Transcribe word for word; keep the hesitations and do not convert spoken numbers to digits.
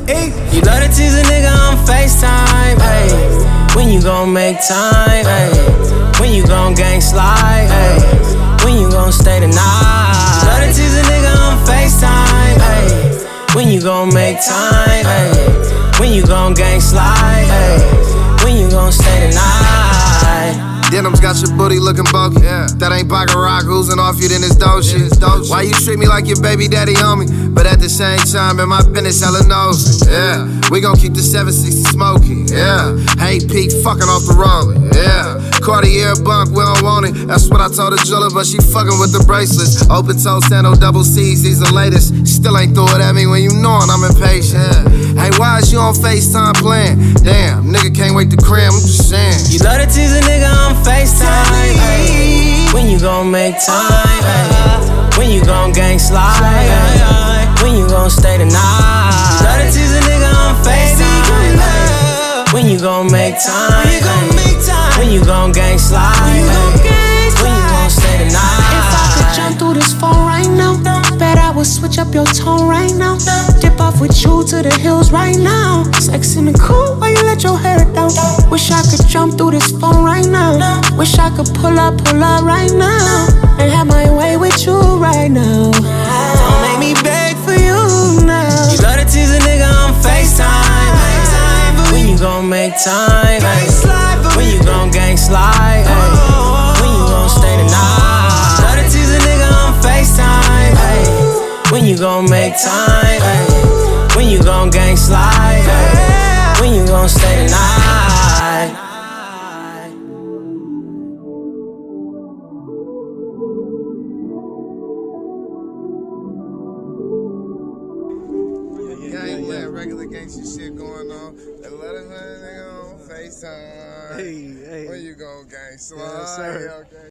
You love to tease a nigga on FaceTime, ayy. When you gon' make time, ayy. When you gon' gang slide, ayy. When you gon' stay the night. You love to tease a nigga on FaceTime, ayy. When you gon' make time, ayy. When you gon' gang slide, ayy. When you gon' stay the night. Denims got your booty looking bulky. Yeah. That ain't Baccarat oozing off you, then it's dope shit. Why you treat me like your baby daddy on me? But at the same time, in my business, hella nosy. Yeah, we gon' keep the seven sixty smoky. Yeah, Hank Pete fucking off the roller. Yeah, Cartier bunk, we don't want it. That's what I told the jeweler, but she fucking with the bracelets. Open toe, sando, double C's, these the latest. Still ain't throw it at me when you knowin' I'm impatient. Yeah. Hey, why is you on FaceTime playing? Damn, nigga can't wait to cram, I'm just saying. You love to tease a nigga on FaceTime, ayy. When you gon' make time, ayy. When you gon' gang slide, ayy. When you gon' stay the night. You love to tease a nigga on FaceTime, ayy. When you gon' make time, ayy. When you gon' gang slide, ayy. When you gon' stay the night. If I could jump through this phone right now, bet I would switch up your tone right now. Dip off with you to the hills right now. Sex in the cool while you let your hair down. Wish I could jump through this phone right now. Wish I could pull up, pull up right now. And have my way with you right now. Don't make me beg for you now. You love to tease a nigga on FaceTime, ayy. When you gon' make time, ayy. When you gon' gang slide, ayy. When you gon' stay the night. You love to tease a nigga on FaceTime, ayy. When you gon' make time, ayy. When you gon' gang slide, ayy. When you gon' stay the night. Gang, yeah, regular gangsta shit going on. And let us nigga on FaceTime. Hey, hey. When you gon' gang slide? Yes, sir. Okay.